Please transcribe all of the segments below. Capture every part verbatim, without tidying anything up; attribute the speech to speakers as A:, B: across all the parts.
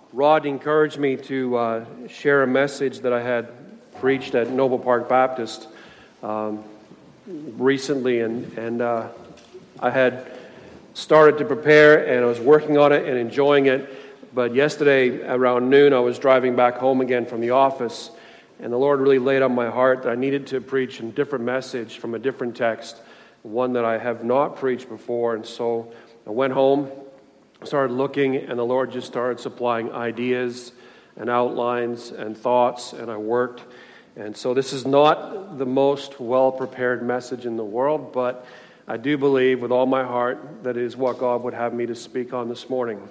A: Rod encouraged me to uh, share a message that I had preached at Noble Park Baptist um, recently, and, and uh, I had started to prepare, and I was working on it and enjoying it, but yesterday around noon I was driving back home again from the office, and the Lord really laid on my heart that I needed to preach a different message from a different text, one that I have not preached before, and so I went home, started looking, and the Lord just started supplying ideas and outlines and thoughts, and I worked. And so this is not the most well-prepared message in the world, but I do believe with all my heart that it is what God would have me to speak on this morning.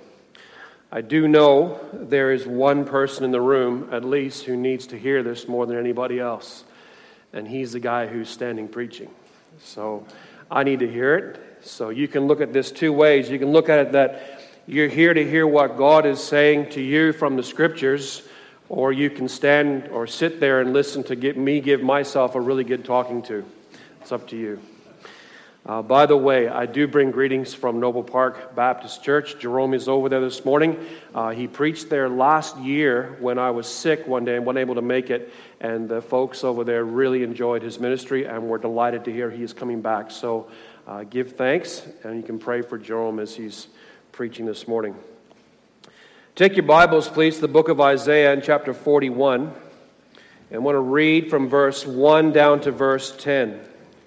A: I do know there is one person in the room, at least, who needs to hear this more than anybody else, and he's the guy who's standing preaching. So I need to hear it. So you can look at this two ways. You can look at it that you're here to hear what God is saying to you from the Scriptures, or you can stand or sit there and listen to get me give myself a really good talking to. It's up to you. Uh, by the way, I do bring greetings from Noble Park Baptist Church. Jerome is over there this morning. Uh, he preached there last year when I was sick one day and wasn't able to make it, and the folks over there really enjoyed his ministry, and we're delighted to hear he is coming back. So uh, give thanks, and you can pray for Jerome as he's preaching this morning. Take your Bibles, please, to the book of Isaiah in chapter forty-one. And I want to read from verse one down to verse ten.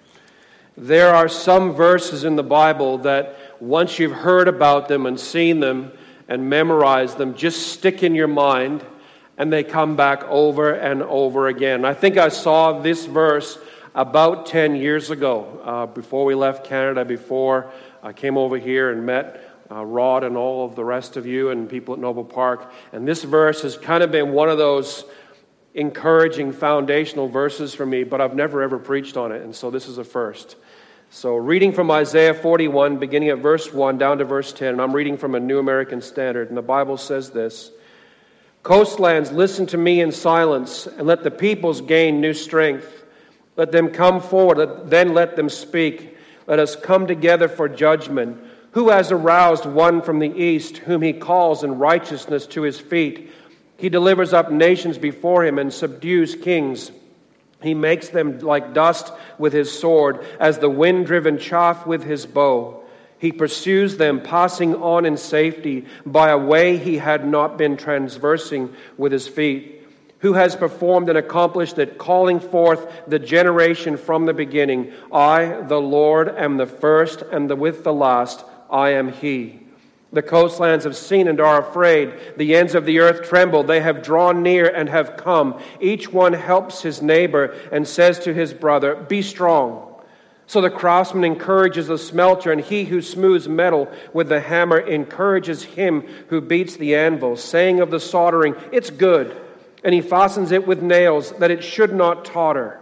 A: There are some verses in the Bible that once you've heard about them and seen them and memorized them, just stick in your mind, and they come back over and over again. I think I saw this verse about ten years ago, uh, before we left Canada, before I came over here and met Uh, Rod and all of the rest of you and people at Noble Park. And this verse has kind of been one of those encouraging foundational verses for me, but I've never ever preached on it, and so this is a first. So reading from Isaiah forty-one, beginning at verse one down to verse ten, and I'm reading from a New American Standard, and the Bible says this: "Coastlands, listen to me in silence, and let the peoples gain new strength. Let them come forward, then let them speak. Let us come together for judgment. Who has aroused one from the east, whom he calls in righteousness to his feet? He delivers up nations before him and subdues kings. He makes them like dust with his sword, as the wind-driven chaff with his bow. He pursues them, passing on in safety, by a way he had not been transversing with his feet. Who has performed and accomplished it, calling forth the generation from the beginning? I, the Lord, am the first, and the, with the last, I am He. The coastlands have seen and are afraid. The ends of the earth tremble. They have drawn near and have come. Each one helps his neighbor and says to his brother, 'Be strong.' So the craftsman encourages the smelter, and he who smooths metal with the hammer encourages him who beats the anvil, saying of the soldering, 'It's good.' And he fastens it with nails, that it should not totter.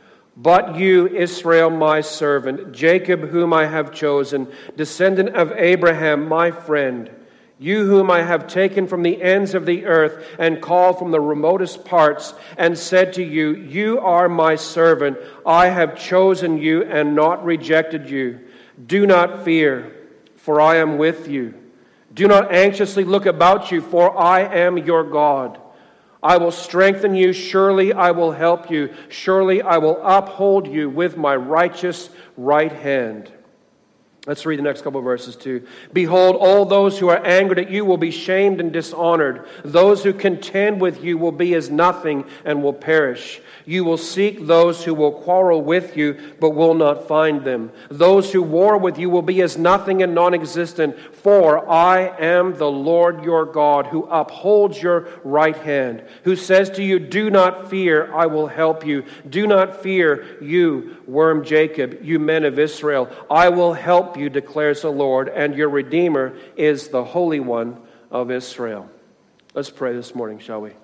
A: But you, Israel, my servant, Jacob, whom I have chosen, descendant of Abraham, my friend, you whom I have taken from the ends of the earth and called from the remotest parts, and said to you, 'You are my servant. I have chosen you and not rejected you. Do not fear, for I am with you. Do not anxiously look about you, for I am your God. I will strengthen you, surely I will help you, surely I will uphold you with my righteous right hand.'" Let's read the next couple of verses too. "Behold, all those who are angered at you will be shamed and dishonored. Those who contend with you will be as nothing and will perish. You will seek those who will quarrel with you, but will not find them. Those who war with you will be as nothing and non-existent. For I am the Lord your God, who upholds your right hand, who says to you, 'Do not fear, I will help you. Do not fear, you, worm Jacob, you men of Israel. I will help you, declares the Lord, and your Redeemer is the Holy One of Israel." Let's pray this morning, shall we?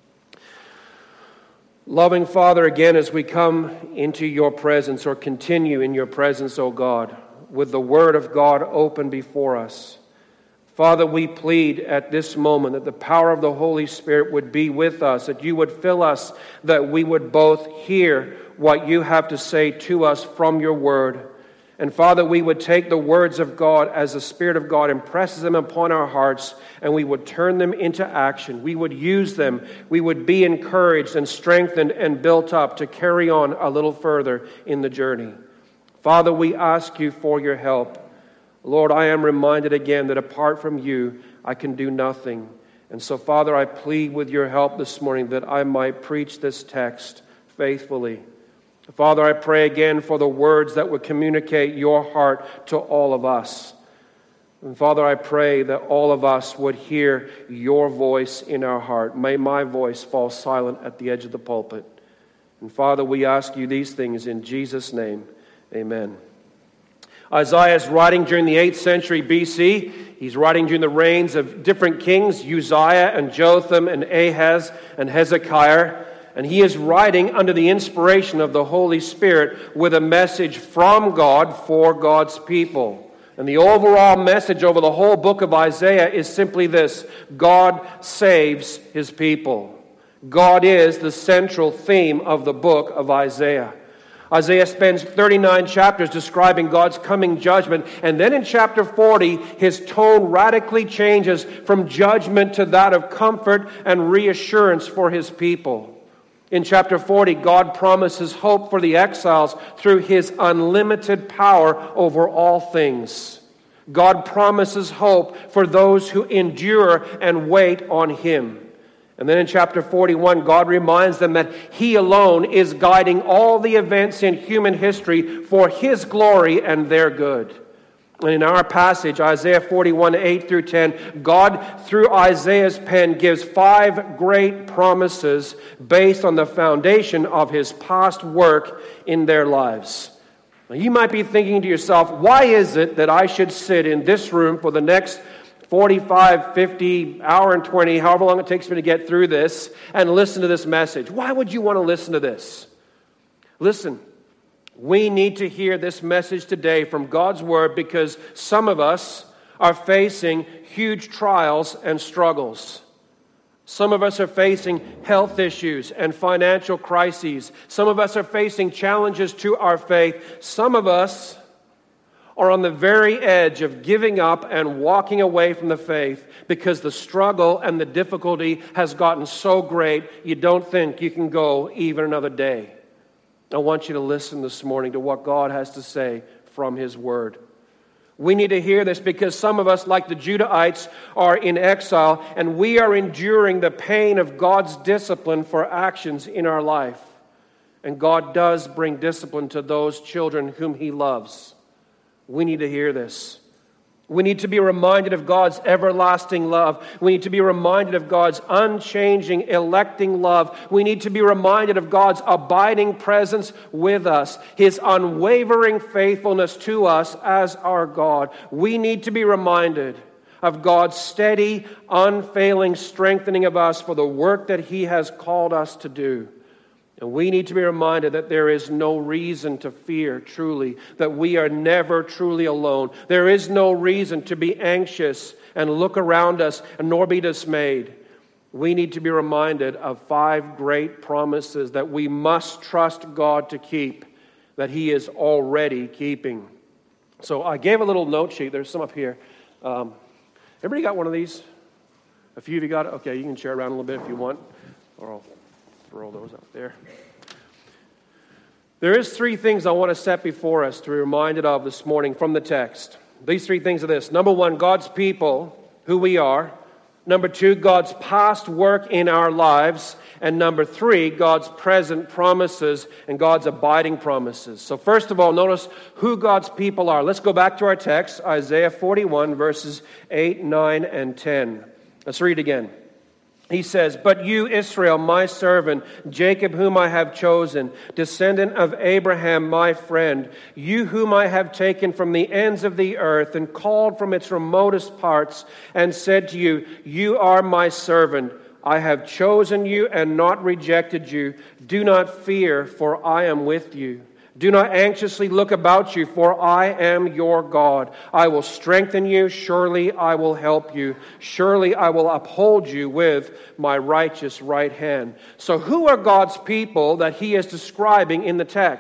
A: Loving Father, again, as we come into your presence, or continue in your presence, O God, with the Word of God open before us, Father, we plead at this moment that the power of the Holy Spirit would be with us, that you would fill us, that we would both hear what you have to say to us from your Word, And Father, we would take the words of God as the Spirit of God impresses them upon our hearts, and we would turn them into action. We would use them. We would be encouraged and strengthened and built up to carry on a little further in the journey. Father, we ask you for your help. Lord, I am reminded again that apart from you, I can do nothing. And so, Father, I plead with your help this morning that I might preach this text faithfully. Father, I pray again for the words that would communicate your heart to all of us. And Father, I pray that all of us would hear your voice in our heart. May my voice fall silent at the edge of the pulpit. And Father, we ask you these things in Jesus' name. Amen. Isaiah is writing during the eighth century B C. He's writing during the reigns of different kings, Uzziah and Jotham and Ahaz and Hezekiah. And he is writing under the inspiration of the Holy Spirit with a message from God for God's people. And the overall message over the whole book of Isaiah is simply this: God saves his people. God is the central theme of the book of Isaiah. Isaiah spends thirty-nine chapters describing God's coming judgment, and then in chapter forty, his tone radically changes from judgment to that of comfort and reassurance for his people. In chapter forty, God promises hope for the exiles through his unlimited power over all things. God promises hope for those who endure and wait on him. And then in chapter forty-one, God reminds them that he alone is guiding all the events in human history for his glory and their good. And in our passage, Isaiah forty-one, eight through ten, God, through Isaiah's pen, gives five great promises based on the foundation of his past work in their lives. Now, you might be thinking to yourself, why is it that I should sit in this room for the next forty-five, fifty, hour and twenty, however long it takes me to get through this, and listen to this message? Why would you want to listen to this? Listen. We need to hear this message today from God's Word because some of us are facing huge trials and struggles. Some of us are facing health issues and financial crises. Some of us are facing challenges to our faith. Some of us are on the very edge of giving up and walking away from the faith because the struggle and the difficulty has gotten so great you don't think you can go even another day. I want you to listen this morning to what God has to say from his word. We need to hear this because some of us, like the Judahites, are in exile and we are enduring the pain of God's discipline for actions in our life. And God does bring discipline to those children whom he loves. We need to hear this. We need to be reminded of God's everlasting love. We need to be reminded of God's unchanging, electing love. We need to be reminded of God's abiding presence with us, his unwavering faithfulness to us as our God. We need to be reminded of God's steady, unfailing strengthening of us for the work that he has called us to do. And we need to be reminded that there is no reason to fear truly, that we are never truly alone. There is no reason to be anxious and look around us and nor be dismayed. We need to be reminded of five great promises that we must trust God to keep, that he is already keeping. So I gave a little note sheet. There's some up here. Um, everybody got one of these? A few of you got it? Okay, you can share it around a little bit if you want, or I'll throw those out there. There is three things I want to set before us to be reminded of this morning from the text. These three things are this. Number one, God's people, who we are. Number two, God's past work in our lives. And number three, God's present promises and God's abiding promises. So first of all, notice who God's people are. Let's go back to our text, Isaiah forty-one, verses eight, nine, and ten. Let's read again. He says, "But you, Israel, my servant, Jacob, whom I have chosen, descendant of Abraham, my friend, you whom I have taken from the ends of the earth and called from its remotest parts, and said to you, you are my servant. I have chosen you and not rejected you. Do not fear, for I am with you. Do not anxiously look about you, for I am your God. I will strengthen you. Surely I will help you. Surely I will uphold you with my righteous right hand." So who are God's people that he is describing in the text?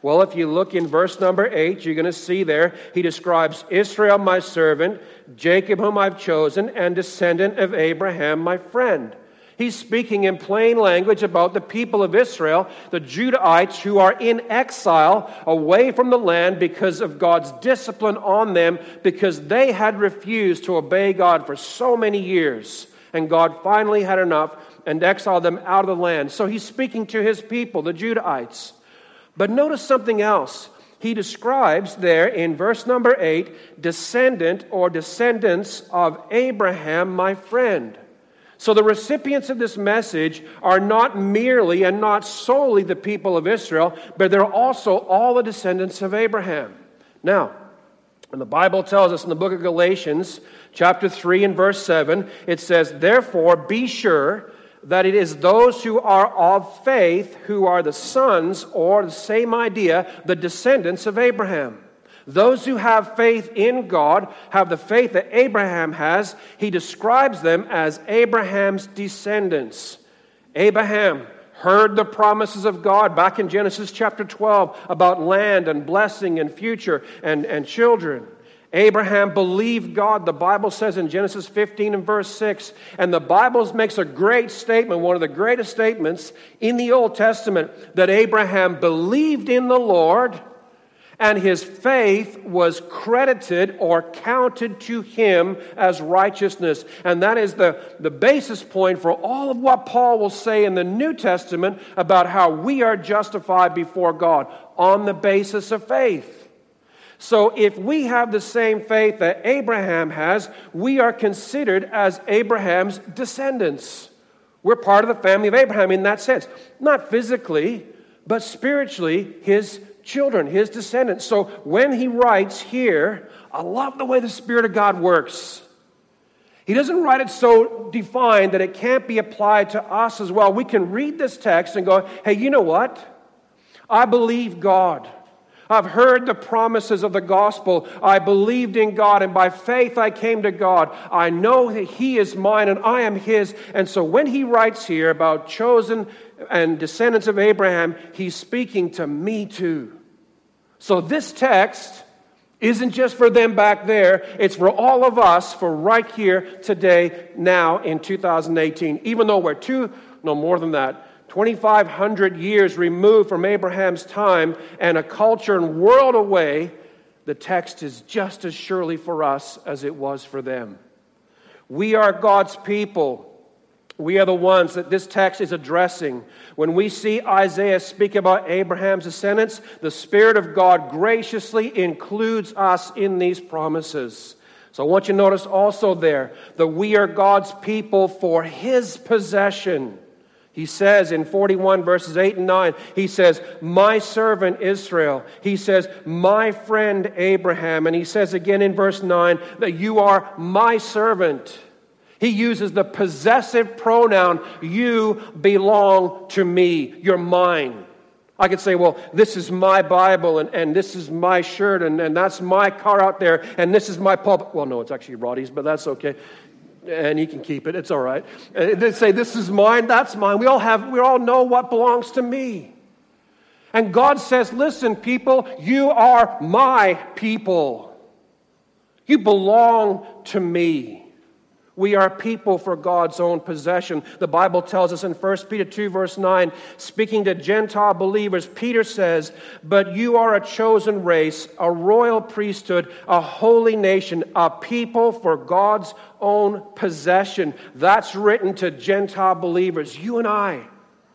A: Well, if you look in verse number eight, you're going to see there, he describes Israel, my servant, Jacob, whom I've chosen, and descendant of Abraham, my friend. He's speaking in plain language about the people of Israel, the Judahites who are in exile away from the land because of God's discipline on them, because they had refused to obey God for so many years. And God finally had enough and exiled them out of the land. So he's speaking to his people, the Judahites. But notice something else. He describes there in verse number eight, descendant or descendants of Abraham, my friend. So the recipients of this message are not merely and not solely the people of Israel, but they're also all the descendants of Abraham. Now, when the Bible tells us in the book of Galatians, chapter three and verse seven, it says, therefore be sure that it is those who are of faith who are the sons, or the same idea, the descendants of Abraham. Those who have faith in God have the faith that Abraham has. He describes them as Abraham's descendants. Abraham heard the promises of God back in Genesis chapter twelve about land and blessing and future and, and children. Abraham believed God, the Bible says in Genesis fifteen and verse six. And the Bible makes a great statement, one of the greatest statements in the Old Testament, that Abraham believed in the Lord, and his faith was credited or counted to him as righteousness. And that is the, the basis point for all of what Paul will say in the New Testament about how we are justified before God on the basis of faith. So if we have the same faith that Abraham has, we are considered as Abraham's descendants. We're part of the family of Abraham in that sense. Not physically, but spiritually, his children, his descendants. So when he writes here, I love the way the Spirit of God works. He doesn't write it so defined that it can't be applied to us as well. We can read this text and go, hey, you know what? I believe God. I've heard the promises of the gospel. I believed in God, and by faith I came to God. I know that He is mine and I am His. And so when he writes here about chosen and descendants of Abraham, he's speaking to me too. So this text isn't just for them back there. It's for all of us, for right here, today, now in two thousand eighteen. Even though we're two, no more than that, twenty-five hundred years removed from Abraham's time and a culture and world away, the text is just as surely for us as it was for them. We are God's people. We are the ones that this text is addressing. When we see Isaiah speak about Abraham's descendants, the Spirit of God graciously includes us in these promises. So I want you to notice also there that we are God's people for His possession. He says in forty-one verses eight and nine, he says, my servant Israel. He says, my friend Abraham. And he says again in verse nine that you are my servant. He uses the possessive pronoun, you belong to me, you're mine. I could say, well, this is my Bible, and, and this is my shirt, and, and that's my car out there, and this is my pulpit. Well, no, it's actually Roddy's, but that's okay. And he can keep it, it's all right. And they say, this is mine, that's mine. We all have, we all know what belongs to me. And God says, listen, people, you are my people. You belong to me. We are people for God's own possession. The Bible tells us in First Peter two, verse nine, speaking to Gentile believers, Peter says, but you are a chosen race, a royal priesthood, a holy nation, a people for God's own possession. That's written to Gentile believers, you and I.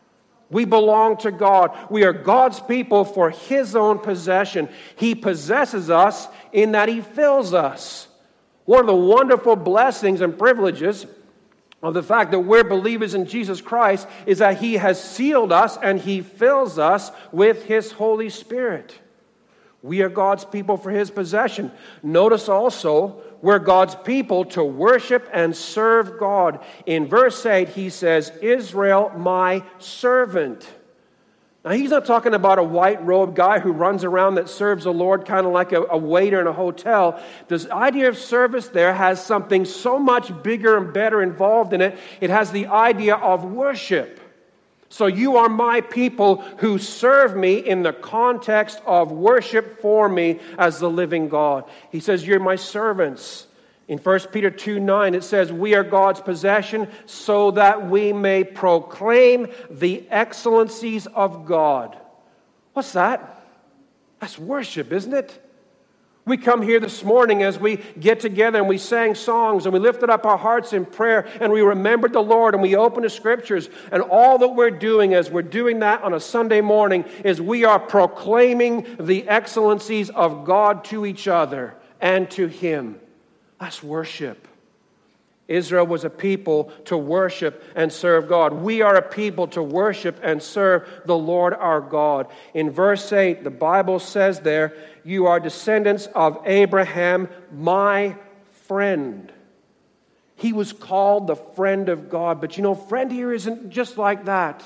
A: We belong to God. We are God's people for His own possession. He possesses us in that He fills us. One of the wonderful blessings and privileges of the fact that we're believers in Jesus Christ is that He has sealed us and He fills us with His Holy Spirit. We are God's people for His possession. Notice also, we're God's people to worship and serve God. In verse eight, he says, Israel, my servant. Now, he's not talking about a white-robed guy who runs around that serves the Lord kind of like a, a waiter in a hotel. This idea of service there has something so much bigger and better involved in it. It has the idea of worship. So you are my people who serve me in the context of worship for me as the living God. He says, you're my servants. In First Peter two nine, it says, we are God's possession so that we may proclaim the excellencies of God. What's that? That's worship, isn't it? We come here this morning as we get together and we sang songs and we lifted up our hearts in prayer and we remembered the Lord and we opened the Scriptures. And all that we're doing as we're doing that on a Sunday morning is we are proclaiming the excellencies of God to each other and to Him. That's worship. Israel was a people to worship and serve God. We are a people to worship and serve the Lord our God. In verse eight, the Bible says there, you are descendants of Abraham, my friend. He was called the friend of God. But you know, friend here isn't just like that.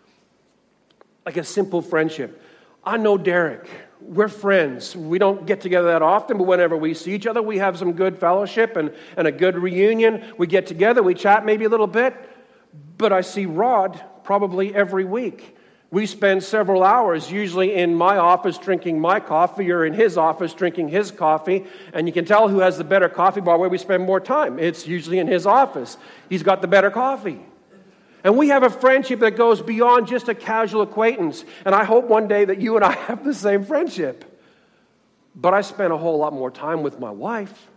A: Like a simple friendship. I know Derek. We're friends. We don't get together that often, but whenever we see each other, we have some good fellowship and, and a good reunion. We get together, we chat maybe a little bit. But I see Rod probably every week. We spend several hours usually in my office drinking my coffee or in his office drinking his coffee. And you can tell who has the better coffee by where we spend more time. It's usually in his office. He's got the better coffee. And we have a friendship that goes beyond just a casual acquaintance. And I hope one day that you and I have the same friendship. But I spend a whole lot more time with my wife.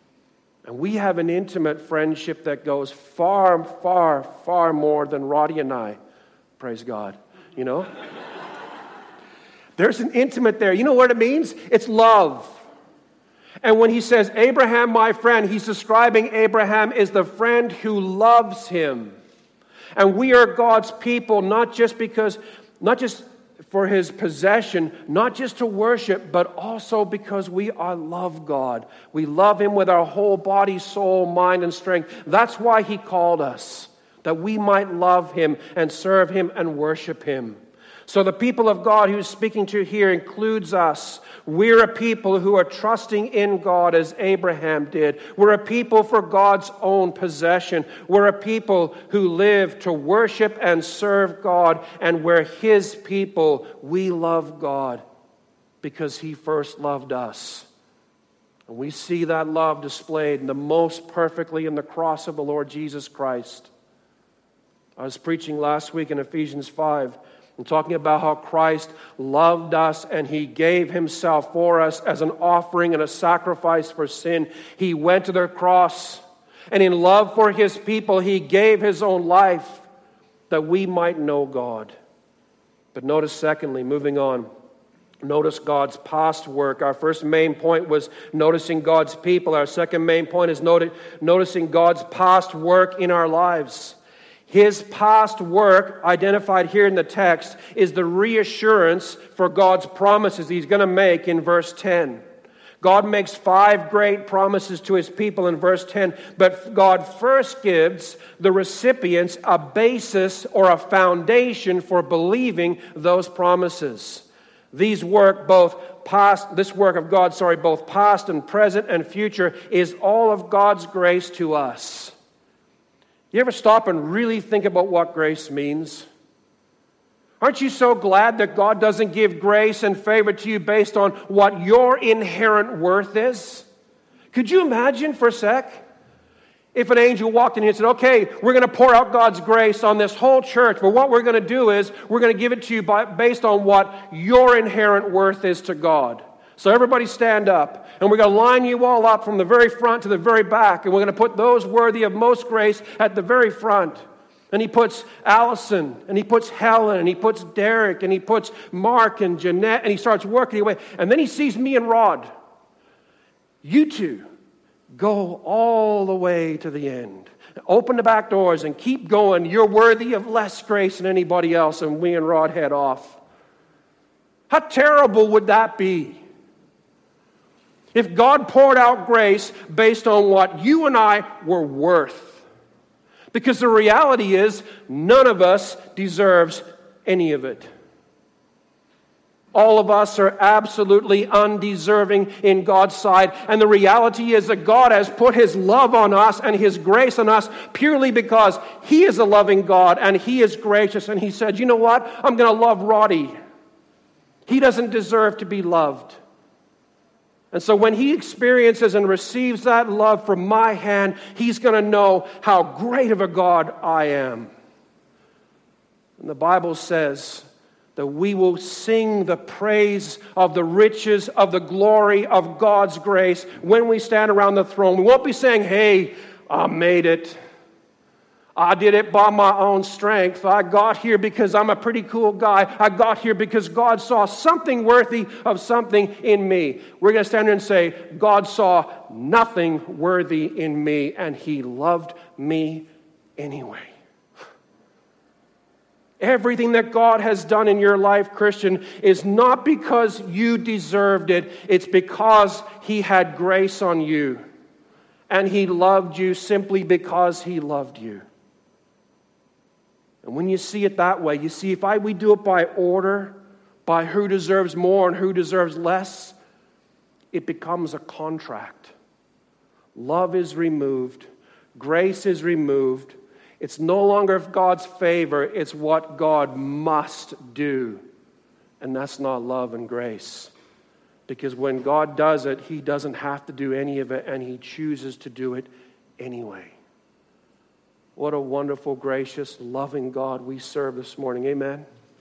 A: And we have an intimate friendship that goes far, far, far more than Roddy and I. Praise God. You know? There's an intimate there. You know what it means? It's love. And when he says, Abraham, my friend, he's describing Abraham as the friend who loves him. And we are God's people, not just because, not just for His possession, not just to worship, but also because we are love God. We love Him with our whole body, soul, mind, and strength. That's why He called us, that we might love Him and serve Him and worship Him. So the people of God who's speaking to here includes us. We're a people who are trusting in God as Abraham did. We're a people for God's own possession. We're a people who live to worship and serve God. And we're His people. We love God because He first loved us. And we see that love displayed the most perfectly in the cross of the Lord Jesus Christ. I was preaching last week in Ephesians five. I'm talking about how Christ loved us and He gave Himself for us as an offering and a sacrifice for sin. He went to the cross, and in love for His people, He gave His own life that we might know God. But notice, secondly, moving on, notice God's past work. Our first main point was noticing God's people. Our second main point is noticing God's past work in our lives. His past work, identified here in the text, is the reassurance for God's promises He's going to make in verse ten. God makes five great promises to His people in verse ten, but God first gives the recipients a basis or a foundation for believing those promises. These work both past, this work of God, sorry, both past and present and future is all of God's grace to us. You ever stop and really think about what grace means? Aren't you so glad that God doesn't give grace and favor to you based on what your inherent worth is? Could you imagine for a sec if an angel walked in here and said, okay, we're going to pour out God's grace on this whole church, but what we're going to do is we're going to give it to you by, based on what your inherent worth is to God. So everybody stand up, and we're going to line you all up from the very front to the very back, and we're going to put those worthy of most grace at the very front. And he puts Allison, and he puts Helen, and he puts Derek, and he puts Mark and Jeanette, and he starts working away. And then he sees me and Rod. You two go all the way to the end. Open the back doors and keep going. You're worthy of less grace than anybody else, and we and Rod head off. How terrible would that be? If God poured out grace based on what you and I were worth. Because the reality is, none of us deserves any of it. All of us are absolutely undeserving in God's sight. And the reality is that God has put His love on us and His grace on us purely because He is a loving God and He is gracious. And He said, you know what? I'm going to love Roddy. He doesn't deserve to be loved. And so when he experiences and receives that love from my hand, he's going to know how great of a God I am. And the Bible says that we will sing the praise of the riches of the glory of God's grace when we stand around the throne. We won't be saying, hey, I made it. I did it by my own strength. I got here because I'm a pretty cool guy. I got here because God saw something worthy of something in me. We're going to stand there and say, God saw nothing worthy in me, and He loved me anyway. Everything that God has done in your life, Christian, is not because you deserved it. It's because He had grace on you. And He loved you simply because He loved you. And when you see it that way, you see if I, we do it by order, by who deserves more and who deserves less, it becomes a contract. Love is removed. Grace is removed. It's no longer God's favor. It's what God must do. And that's not love and grace. Because when God does it, He doesn't have to do any of it, and He chooses to do it anyway. What a wonderful, gracious, loving God we serve this morning. Amen.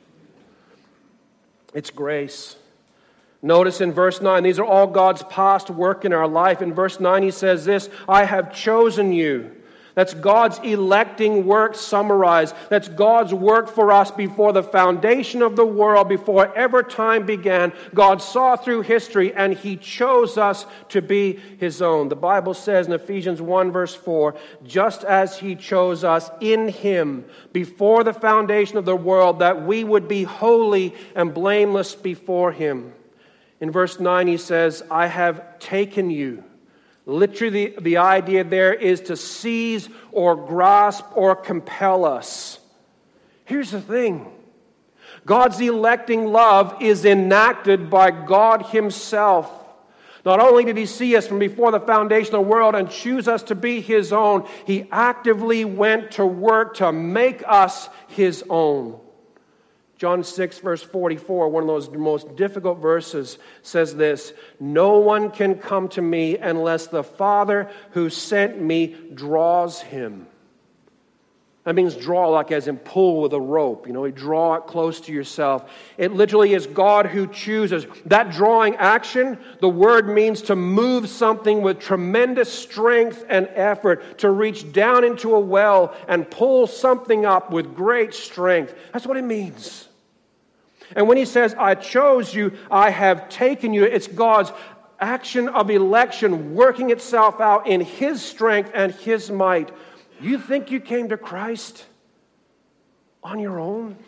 A: It's grace. Notice in verse nine, these are all God's past work in our life. In verse nine, He says this, I have chosen you. That's God's electing work summarized. That's God's work for us before the foundation of the world, before ever time began. God saw through history and He chose us to be His own. The Bible says in Ephesians one verse four, just as He chose us in Him before the foundation of the world, that we would be holy and blameless before Him. In verse nine He says, I have taken you. Literally, the, the idea there is to seize or grasp or compel us. Here's the thing. God's electing love is enacted by God Himself. Not only did He see us from before the foundation of the world and choose us to be His own, He actively went to work to make us His own. John six, verse forty-four, one of those most difficult verses, says this, no one can come to me unless the Father who sent me draws him. That means draw like as in pull with a rope. You know, you draw it close to yourself. It literally is God who chooses. That drawing action, the word means to move something with tremendous strength and effort, to reach down into a well and pull something up with great strength. That's what it means. And when He says, I chose you, I have taken you, it's God's action of election working itself out in His strength and His might. You think you came to Christ on your own?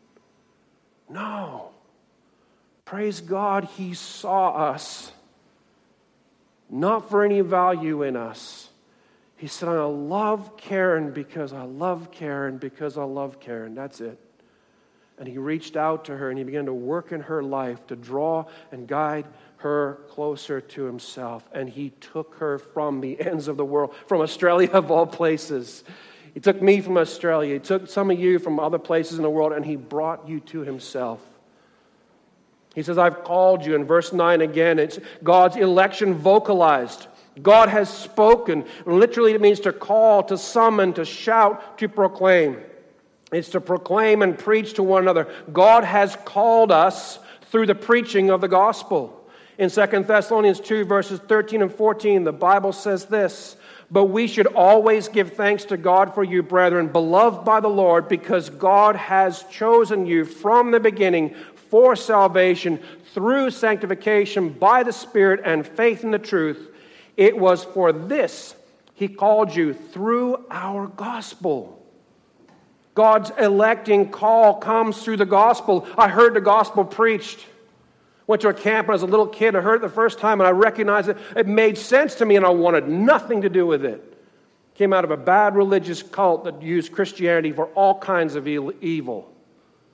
A: No. Praise God, He saw us, not for any value in us. He said, I love Karen because I love Karen because I love Karen. That's it. And He reached out to her and He began to work in her life to draw and guide her closer to Himself. And He took her from the ends of the world, from Australia of all places. He took me from Australia. He took some of you from other places in the world, and He brought you to Himself. He says, I've called you. In verse nine again, it's God's election vocalized. God has spoken. Literally, it means to call, to summon, to shout, to proclaim. It's to proclaim and preach to one another. God has called us through the preaching of the gospel. In Second Thessalonians two, verses thirteen and fourteen, the Bible says this, but we should always give thanks to God for you, brethren, beloved by the Lord, because God has chosen you from the beginning for salvation through sanctification by the Spirit and faith in the truth. It was for this He called you through our gospel. God's electing call comes through the gospel. I heard the gospel preached. Went to a camp when I was a little kid. I heard it the first time and I recognized it. It made sense to me and I wanted nothing to do with it. Came out of a bad religious cult that used Christianity for all kinds of evil.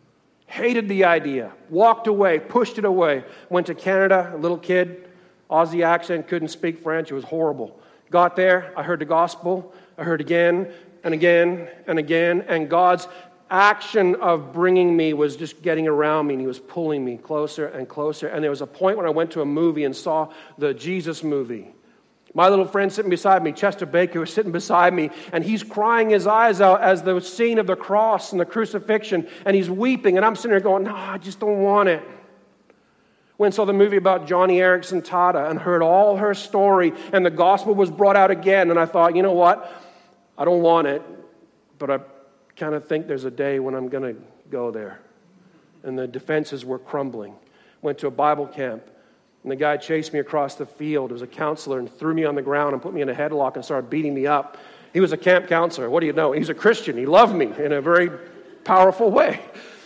A: Hated the idea. Walked away, pushed it away. Went to Canada, a little kid, Aussie accent, couldn't speak French. It was horrible. Got there, I heard the gospel. I heard again and again and again. And God's action of bringing me was just getting around me, and He was pulling me closer and closer. And there was a point when I went to a movie and saw the Jesus movie. My little friend sitting beside me, Chester Baker, was sitting beside me, and he's crying his eyes out as the scene of the cross and the crucifixion, and he's weeping, and I'm sitting there going, no, I just don't want it. Went and saw the movie about Johnny Erickson Tata and heard all her story, and the gospel was brought out again, and I thought, you know what? I don't want it, but I kind of think there's a day when I'm going to go there. And the defenses were crumbling. Went to a Bible camp. And the guy chased me across the field. He was a counselor and threw me on the ground and put me in a headlock and started beating me up. He was a camp counselor. What do you know? He's a Christian. He loved me in a very powerful way.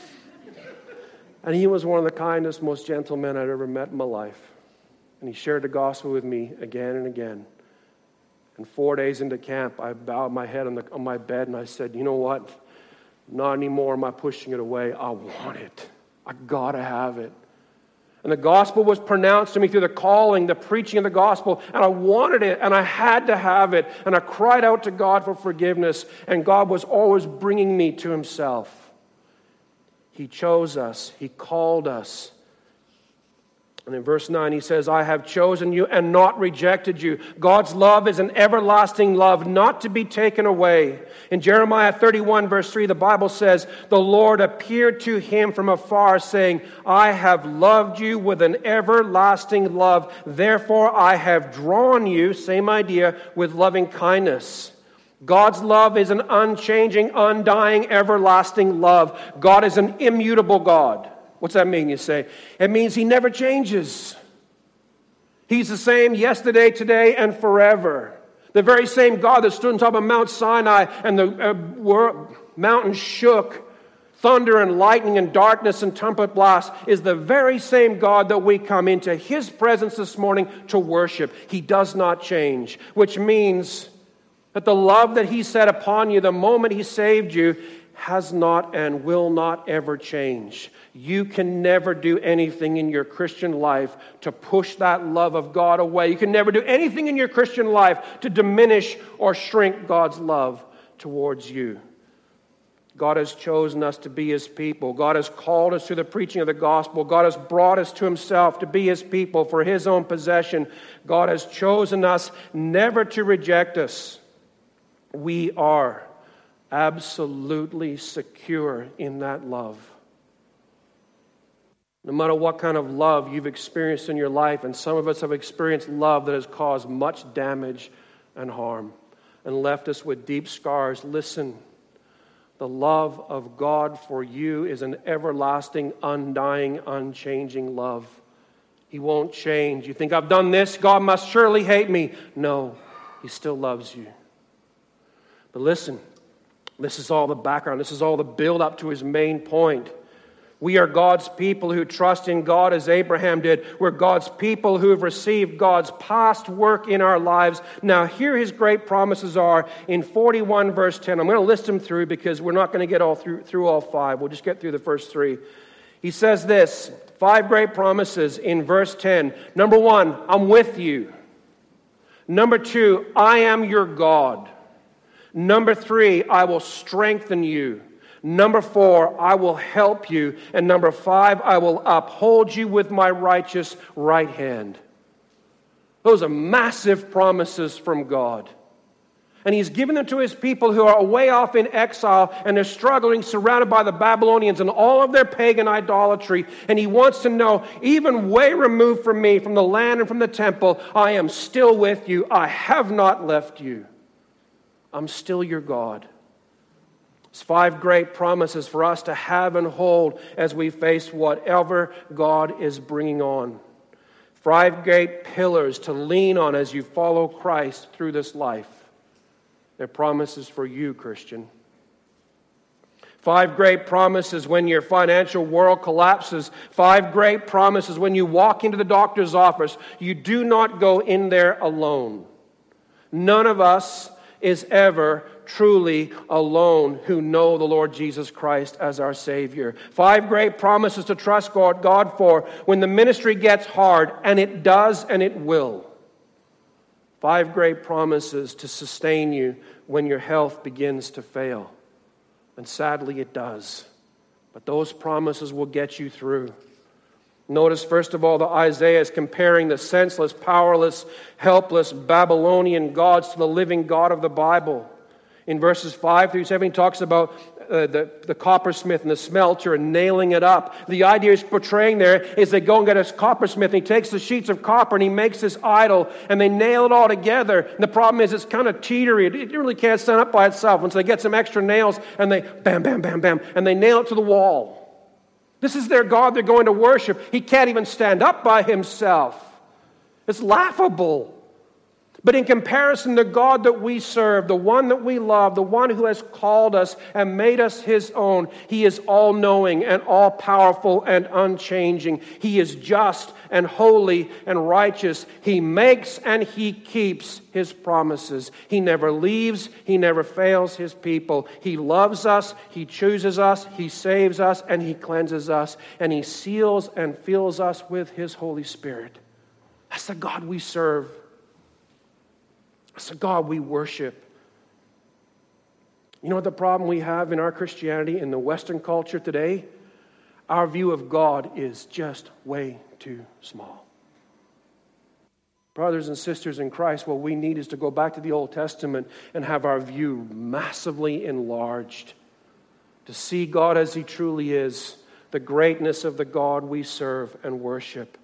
A: And he was one of the kindest, most gentle men I'd ever met in my life. And he shared the gospel with me again and again. And four days into camp, I bowed my head on, the, on my bed and I said, you know what? Not anymore am I pushing it away. I want it. I got to have it. And the gospel was pronounced to me through the calling, the preaching of the gospel, and I wanted it, and I had to have it, and I cried out to God for forgiveness, and God was always bringing me to Himself. He chose us. He called us. And in verse nine, He says, I have chosen you and not rejected you. God's love is an everlasting love, not to be taken away. In Jeremiah thirty-one, verse three, the Bible says, the Lord appeared to him from afar, saying, I have loved you with an everlasting love. Therefore, I have drawn you, same idea, with loving kindness. God's love is an unchanging, undying, everlasting love. God is an immutable God. What's that mean, you say? It means He never changes. He's the same yesterday, today, and forever. The very same God that stood on top of Mount Sinai and the uh, world, mountain shook, thunder and lightning and darkness and trumpet blast, is the very same God that we come into His presence this morning to worship. He does not change, which means that the love that He set upon you the moment He saved you has not and will not ever change. You can never do anything in your Christian life to push that love of God away. You can never do anything in your Christian life to diminish or shrink God's love towards you. God has chosen us to be His people. God has called us to the preaching of the gospel. God has brought us to Himself to be His people for His own possession. God has chosen us never to reject us. We are absolutely secure in that love. No matter what kind of love you've experienced in your life, and some of us have experienced love that has caused much damage and harm and left us with deep scars, listen, the love of God for you is an everlasting, undying, unchanging love. He won't change. You think, I've done this, God must surely hate me. No, He still loves you. But listen, this is all the background. This is all the build-up to His main point. We are God's people who trust in God as Abraham did. We're God's people who have received God's past work in our lives. Now, here His great promises are in forty-one, verse ten. I'm going to list them through because we're not going to get all through, through all five. We'll just get through the first three. He says this, five great promises in verse ten. Number one, I'm with you. Number two, I am your God. Number three, I will strengthen you. Number four, I will help you. And number five, I will uphold you with my righteous right hand. Those are massive promises from God. And He's given them to His people who are away off in exile and they're struggling, surrounded by the Babylonians and all of their pagan idolatry. And He wants to know, even way removed from me, from the land and from the temple, I am still with you. I have not left you. I'm still your God. It's five great promises for us to have and hold as we face whatever God is bringing on. Five great pillars to lean on as you follow Christ through this life. They're promises for you, Christian. Five great promises when your financial world collapses. Five great promises when you walk into the doctor's office. You do not go in there alone. None of us is ever truly alone who know the Lord Jesus Christ as our Savior. Five great promises to trust God, God for when the ministry gets hard, and it does and it will. Five great promises to sustain you when your health begins to fail. And sadly it does. But those promises will get you through. Notice, first of all, that Isaiah is comparing the senseless, powerless, helpless Babylonian gods to the living God of the Bible. In verses five through seven, he talks about uh, the, the coppersmith and the smelter and nailing it up. The idea he's portraying there is they go and get a coppersmith, and he takes the sheets of copper and he makes this idol, and they nail it all together. And the problem is it's kind of cheatery. It, it really can't stand up by itself. And so they get some extra nails, and they bam, bam, bam, bam, and they nail it to the wall. This is their God they're going to worship. He can't even stand up by himself. It's laughable. But in comparison, the God that we serve, the one that we love, the one who has called us and made us his own, he is all-knowing and all-powerful and unchanging. He is just and holy and righteous. He makes and he keeps his promises. He never leaves. He never fails his people. He loves us. He chooses us. He saves us, and he cleanses us. And he seals and fills us with his Holy Spirit. That's the God we serve. It's a God we worship. You know what the problem we have in our Christianity, in the Western culture today? Our view of God is just way too small. Brothers and sisters in Christ, what we need is to go back to the Old Testament and have our view massively enlarged. To see God as he truly is, the greatness of the God we serve and worship.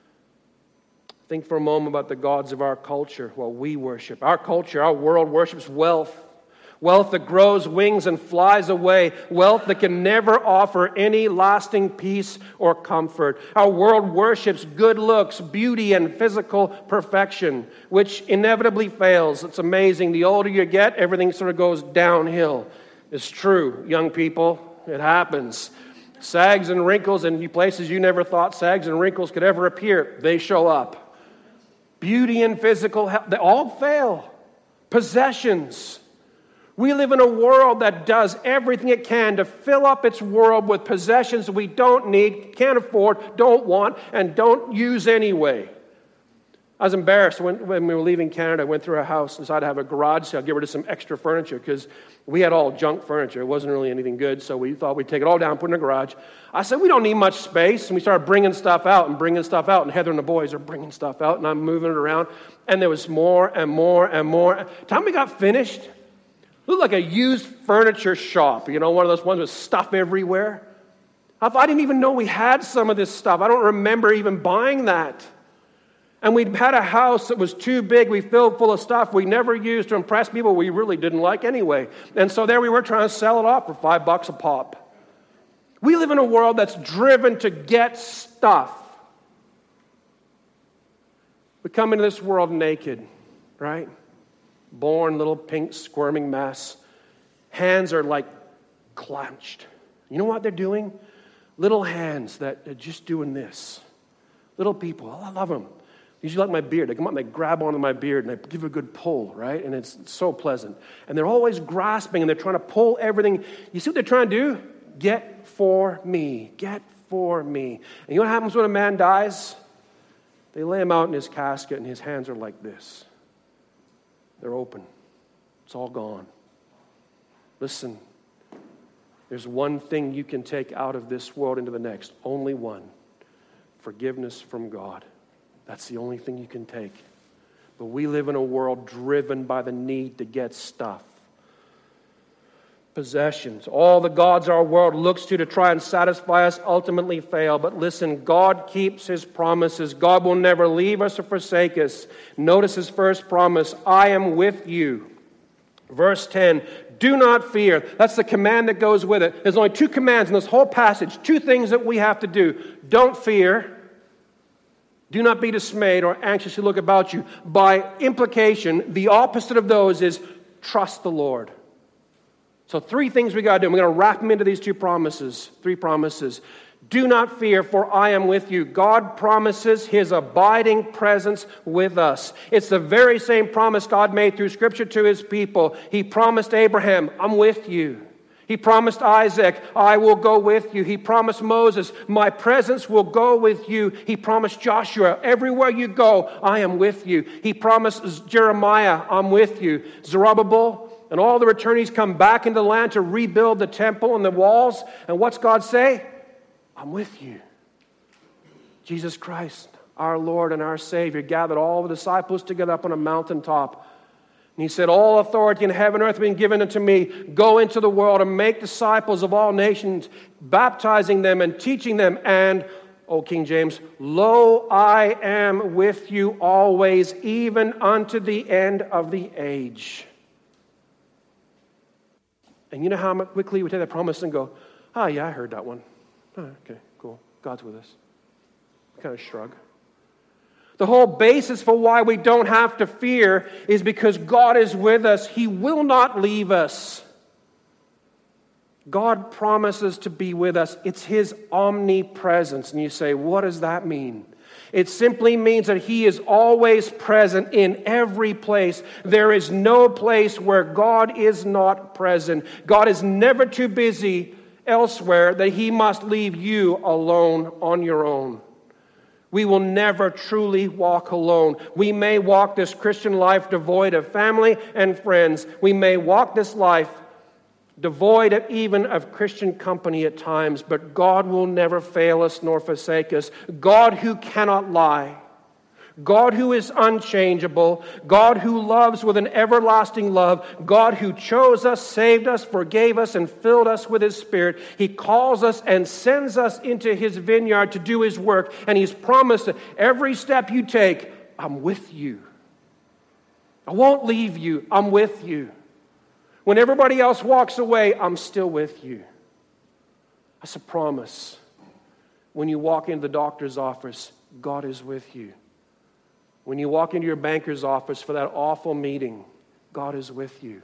A: Think for a moment about the gods of our culture, what we worship. Our culture, our world worships wealth. Wealth that grows wings and flies away. Wealth that can never offer any lasting peace or comfort. Our world worships good looks, beauty, and physical perfection, which inevitably fails. It's amazing. The older you get, everything sort of goes downhill. It's true, young people. It happens. Sags and wrinkles in places you never thought sags and wrinkles could ever appear, they show up. Beauty and physical health, they all fail. Possessions. We live in a world that does everything it can to fill up its world with possessions we don't need, can't afford, don't want, and don't use anyway. I was embarrassed when, when we were leaving Canada. I went through a house and decided to have a garage sale, get rid of some extra furniture because we had all junk furniture. It wasn't really anything good, so we thought we'd take it all down, put it in a garage. I said, we don't need much space, and we started bringing stuff out and bringing stuff out, and Heather and the boys are bringing stuff out, and I'm moving it around, and there was more and more and more. Time we got finished, it looked like a used furniture shop, you know, one of those ones with stuff everywhere. I didn't even know we had some of this stuff. I don't remember even buying that. And we'd had a house that was too big. We filled full of stuff we never used to impress people we really didn't like anyway. And so there we were trying to sell it off for five bucks a pop. We live in a world that's driven to get stuff. We come into this world naked, right? Born little pink squirming mess. Hands are like clenched. You know what they're doing? Little hands that are just doing this. Little people, I love them. Usually like my beard. They come up and they grab onto my beard and they give it a good pull, right? And it's so pleasant. And they're always grasping and they're trying to pull everything. You see what they're trying to do? Get for me. Get for me. And you know what happens when a man dies? They lay him out in his casket and his hands are like this. They're open. It's all gone. Listen, there's one thing you can take out of this world into the next. Only one. Forgiveness from God. That's the only thing you can take. But we live in a world driven by the need to get stuff. Possessions. All the gods our world looks to to try and satisfy us ultimately fail. But listen, God keeps his promises. God will never leave us or forsake us. Notice his first promise, I am with you. Verse ten, do not fear. That's the command that goes with it. There's only two commands in this whole passage. Two things that we have to do. Don't fear. Do not be dismayed or anxiously look about you. By implication, the opposite of those is trust the Lord. So three things we got to do. We're going to wrap them into these two promises. Three promises. Do not fear, for I am with you. God promises His abiding presence with us. It's the very same promise God made through Scripture to His people. He promised Abraham, I'm with you. He promised Isaac, I will go with you. He promised Moses, my presence will go with you. He promised Joshua, everywhere you go, I am with you. He promised Jeremiah, I'm with you. Zerubbabel and all the returnees come back into the land to rebuild the temple and the walls. And what's God say? I'm with you. Jesus Christ, our Lord and our Savior, gathered all the disciples together up on a mountaintop. And He said, all authority in heaven and earth has been given unto me. Go into the world and make disciples of all nations, baptizing them and teaching them. And, O King James, lo, I am with you always, even unto the end of the age. And you know how quickly we take that promise and go, oh, yeah, I heard that one. Oh, okay, cool. God's with us. We kind of shrug. The whole basis for why we don't have to fear is because God is with us. He will not leave us. God promises to be with us. It's His omnipresence. And you say, what does that mean? It simply means that He is always present in every place. There is no place where God is not present. God is never too busy elsewhere that He must leave you alone on your own. We will never truly walk alone. We may walk this Christian life devoid of family and friends. We may walk this life devoid of even of Christian company at times, but God will never fail us nor forsake us. God who cannot lie. God who is unchangeable, God who loves with an everlasting love, God who chose us, saved us, forgave us, and filled us with His Spirit. He calls us and sends us into His vineyard to do His work, and He's promised that every step you take, I'm with you. I won't leave you, I'm with you. When everybody else walks away, I'm still with you. That's a promise. When you walk into the doctor's office, God is with you. When you walk into your banker's office for that awful meeting, God is with you.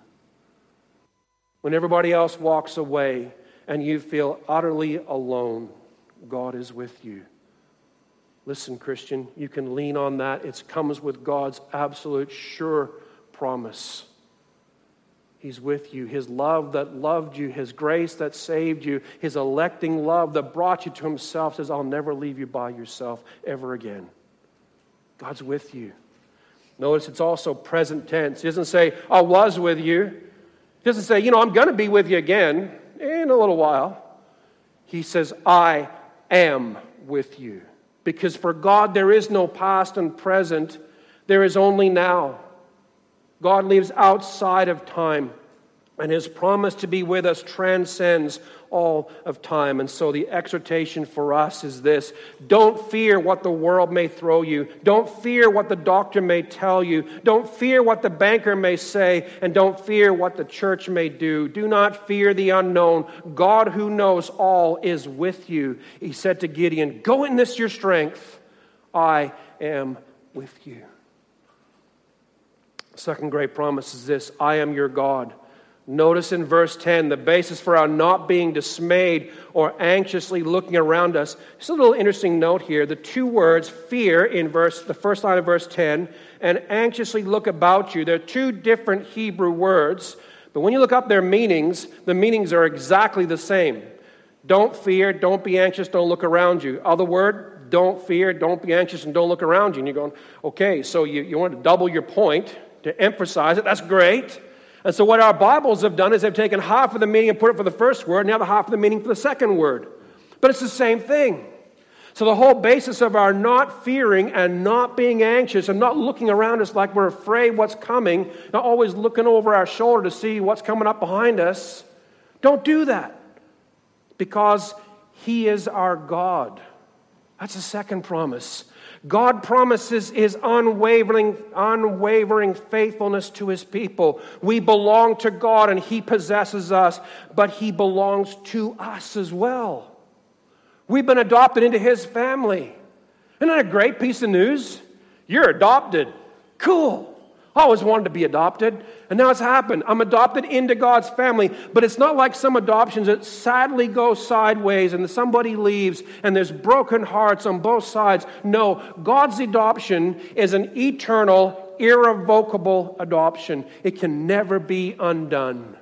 A: When everybody else walks away and you feel utterly alone, God is with you. Listen, Christian, you can lean on that. It comes with God's absolute sure promise. He's with you. His love that loved you, His grace that saved you, His electing love that brought you to Himself says, I'll never leave you by yourself ever again. God's with you. Notice it's also present tense. He doesn't say, I was with you. He doesn't say, you know, I'm going to be with you again in a little while. He says, I am with you. Because for God, there is no past and present. There is only now. God lives outside of time. And His promise to be with us transcends all of time. And so the exhortation for us is this. Don't fear what the world may throw you. Don't fear what the doctor may tell you. Don't fear what the banker may say. And don't fear what the church may do. Do not fear the unknown. God who knows all is with you. He said to Gideon, go in this your strength. I am with you. Second great promise is this. I am your God. Notice in verse ten, the basis for our not being dismayed or anxiously looking around us. Just a little interesting note here. The two words, fear in verse, the first line of verse ten, and anxiously look about you. They're two different Hebrew words, but when you look up their meanings, the meanings are exactly the same. Don't fear, don't be anxious, don't look around you. Other word, don't fear, don't be anxious, and don't look around you. And you're going, okay, so you, you want to double your point to emphasize it. That's great. And so what our Bibles have done is they've taken half of the meaning and put it for the first word, and the other half of the meaning for the second word. But it's the same thing. So the whole basis of our not fearing and not being anxious and not looking around us like we're afraid what's coming, not always looking over our shoulder to see what's coming up behind us, don't do that. Because He is our God. That's the second promise. God promises His unwavering, unwavering faithfulness to His people. We belong to God and He possesses us, but He belongs to us as well. We've been adopted into His family. Isn't that a great piece of news? You're adopted. Cool. I always wanted to be adopted, and now it's happened. I'm adopted into God's family, but it's not like some adoptions that sadly go sideways and somebody leaves and there's broken hearts on both sides. No, God's adoption is an eternal, irrevocable adoption. It can never be undone.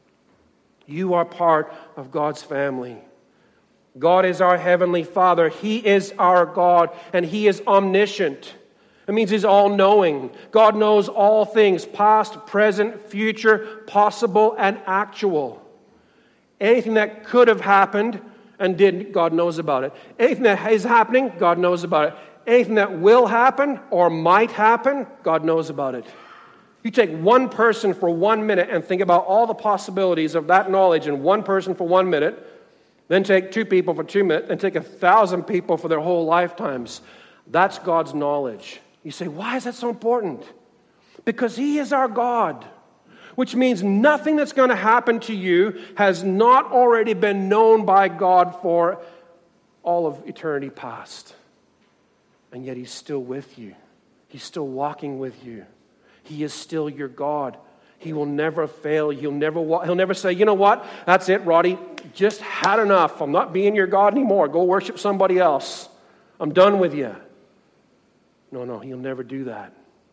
A: You are part of God's family. God is our Heavenly Father. He is our God, and He is omniscient. It means He's all-knowing. God knows all things, past, present, future, possible, and actual. Anything that could have happened and didn't, God knows about it. Anything that is happening, God knows about it. Anything that will happen or might happen, God knows about it. You take one person for one minute and think about all the possibilities of that knowledge in one person for one minute, then take two people for two minutes, and take a thousand people for their whole lifetimes. That's God's knowledge. You say, why is that so important? Because He is our God, which means nothing that's going to happen to you has not already been known by God for all of eternity past. And yet He's still with you. He's still walking with you. He is still your God. He will never fail. He'll never, he'll never say, you know what? That's it, Roddy. Just had enough. I'm not being your God anymore. Go worship somebody else. I'm done with you. No, no, He'll never do that.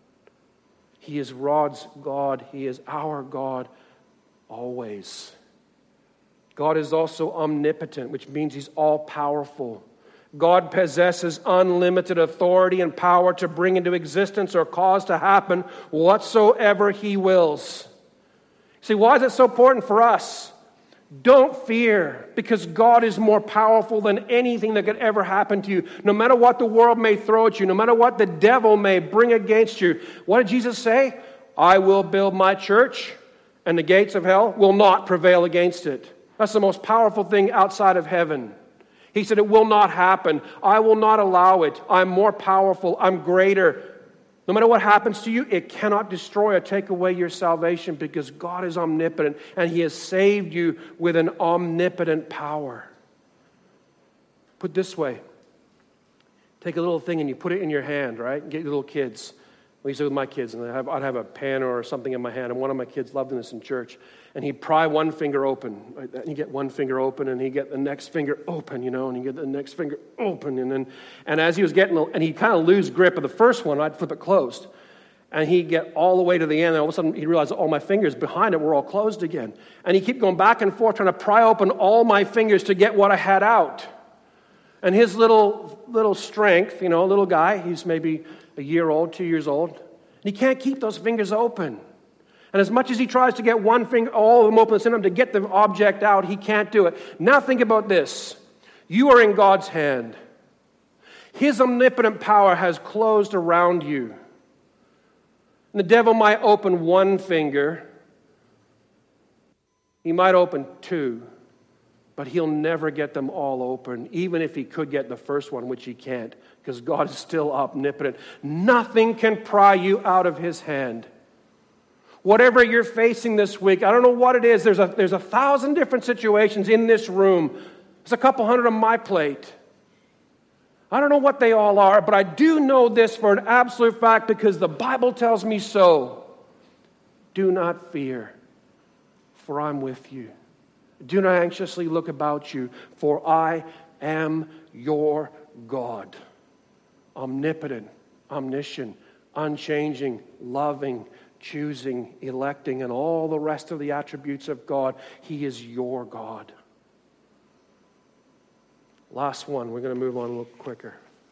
A: He is Rod's God. He is our God always. God is also omnipotent, which means He's all-powerful. God possesses unlimited authority and power to bring into existence or cause to happen whatsoever He wills. See, why is it so important for us? Don't fear, because God is more powerful than anything that could ever happen to you. No matter what the world may throw at you, no matter what the devil may bring against you. What did Jesus say? I will build my church, and the gates of hell will not prevail against it. That's the most powerful thing outside of heaven. He said, it will not happen. I will not allow it. I'm more powerful. I'm greater. No matter what happens to you, it cannot destroy or take away your salvation, because God is omnipotent and He has saved you with an omnipotent power. Put this way. Take a little thing and you put it in your hand, right? And get your little kids. I used to with my kids, and I'd have, I'd have a pen or something in my hand, and one of my kids loved this in church, and he'd pry one finger open, right? And you get one finger open, and he'd get the next finger open, you know, and you get the next finger open, and then, and as he was getting, and he'd kind of lose grip of the first one, I'd flip it closed, and he'd get all the way to the end, and all of a sudden he'd realize all my fingers behind it were all closed again, and he'd keep going back and forth, trying to pry open all my fingers to get what I had out, and his little, little strength, you know, little guy, he's maybe a year old, two years old, and he can't keep those fingers open. And as much as he tries to get one finger, all of them open, send him to get the object out, he can't do it. Now think about this. You are in God's hand. His omnipotent power has closed around you. And the devil might open one finger. He might open two. But he'll never get them all open, even if he could get the first one, which he can't, because God is still omnipotent. Nothing can pry you out of His hand. Whatever you're facing this week, I don't know what it is. There's a, there's a thousand different situations in this room. There's a couple hundred on my plate. I don't know what they all are, but I do know this for an absolute fact, because the Bible tells me so. Do not fear, for I'm with you. Do not anxiously look about you, for I am your God. Omnipotent, omniscient, unchanging, loving, choosing, electing, and all the rest of the attributes of God. He is your God. Last one. We're going to move on a little quicker.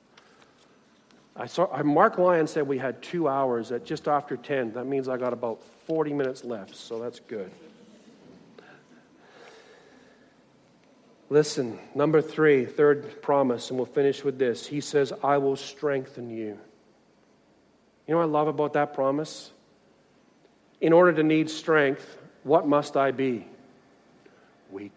A: I saw Mark Lyon said we had two hours at just after ten. That means I got about forty minutes left, so that's good. Listen, number three, third promise, and we'll finish with this. He says, I will strengthen you. You know what I love about that promise? In order to need strength, what must I be? Weak.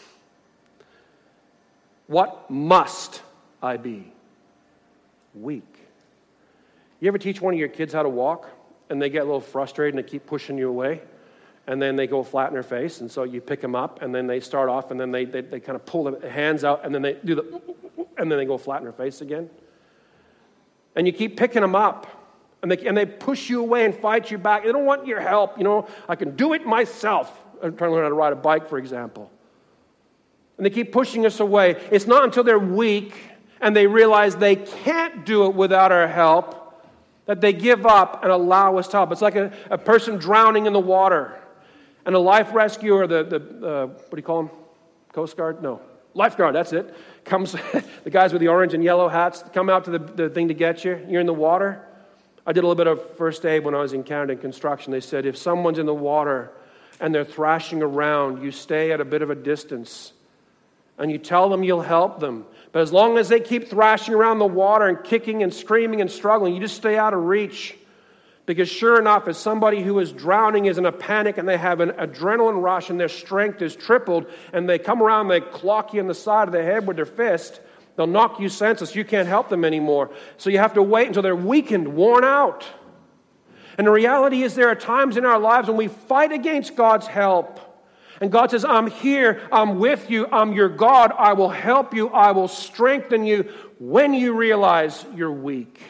A: What must I be? Weak. You ever teach one of your kids how to walk, and they get a little frustrated and they keep pushing you away? And then they go flat in their face, and so you pick them up, and then they start off, and then they, they, they kind of pull the hands out, and then they do the, and then they go flat in their face again. And you keep picking them up, And they, and they push you away and fight you back. They don't want your help. You know, I can do it myself. I'm trying to learn how to ride a bike, for example. And they keep pushing us away. It's not until they're weak and they realize they can't do it without our help that they give up and allow us to help. It's like a, a person drowning in the water. And a life rescuer, the, the uh, what do you call them? Coast Guard? No. Lifeguard, that's it. Comes, the guys with the orange and yellow hats come out to the, the thing to get you. You're in the water. I did a little bit of first aid when I was in Canada in construction. They said if someone's in the water and they're thrashing around, you stay at a bit of a distance and you tell them you'll help them. But as long as they keep thrashing around the water and kicking and screaming and struggling, you just stay out of reach. Because sure enough, if somebody who is drowning is in a panic and they have an adrenaline rush and their strength is tripled and they come around and they clock you in the side of the head with their fist, they'll knock you senseless. You can't help them anymore. So you have to wait until they're weakened, worn out. And the reality is there are times in our lives when we fight against God's help. And God says, I'm here, I'm with you, I'm your God, I will help you, I will strengthen you when you realize you're weak.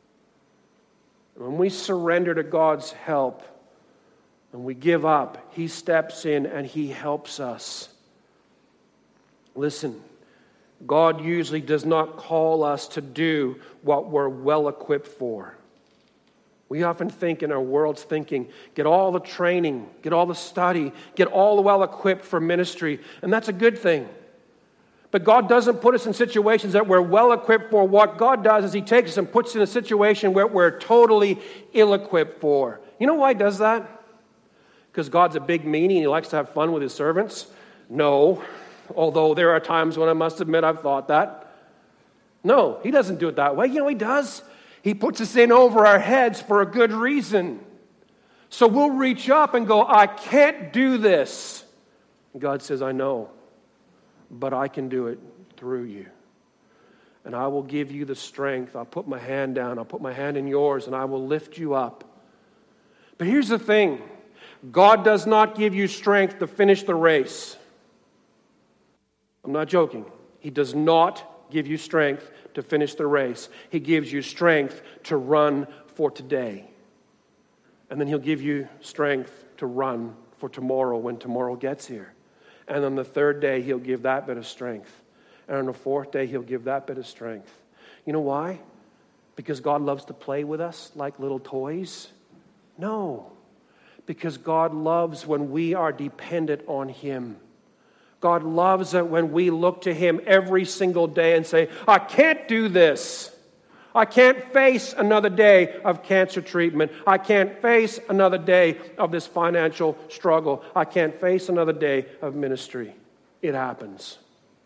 A: When we surrender to God's help and we give up, He steps in and He helps us. Listen, God usually does not call us to do what we're well equipped for. We often think in our world's thinking, get all the training, get all the study, get all the well equipped for ministry, and that's a good thing. But God doesn't put us in situations that we're well equipped for. What God does is He takes us and puts us in a situation where we're totally ill-equipped for. You know why He does that? Because God's a big meanie and He likes to have fun with His servants? No. Although there are times when I must admit I've thought that. No, He doesn't do it that way. You know He does? He puts us in over our heads for a good reason. So we'll reach up and go, I can't do this. And God says, I know. But I can do it through you. And I will give you the strength. I'll put my hand down. I'll put my hand in yours and I will lift you up. But here's the thing. God does not give you strength to finish the race. I'm not joking. He does not give you strength to finish the race. He gives you strength to run for today. And then He'll give you strength to run for tomorrow when tomorrow gets here. And on the third day, He'll give that bit of strength. And on the fourth day, He'll give that bit of strength. You know why? Because God loves to play with us like little toys? No. Because God loves when we are dependent on Him. God loves it when we look to Him every single day and say, I can't do this. I can't face another day of cancer treatment. I can't face another day of this financial struggle. I can't face another day of ministry. It happens.